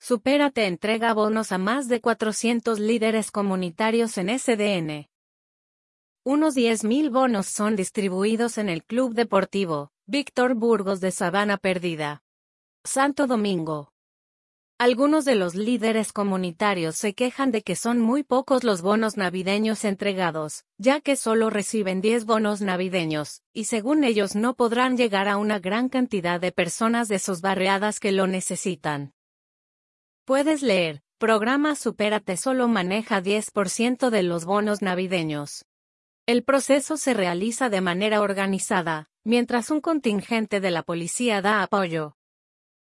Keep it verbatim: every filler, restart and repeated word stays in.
Supérate entrega bonos a más de cuatrocientos líderes comunitarios en S D N. Unos diez mil bonos son distribuidos en el Club Deportivo Víctor Burgos de Sabana Perdida, Santo Domingo. Algunos de los líderes comunitarios se quejan de que son muy pocos los bonos navideños entregados, ya que solo reciben diez bonos navideños, y según ellos no podrán llegar a una gran cantidad de personas de sus barriadas que lo necesitan. Puedes leer, Programa Supérate solo maneja diez por ciento de los bonos navideños. El proceso se realiza de manera organizada, mientras un contingente de la policía da apoyo.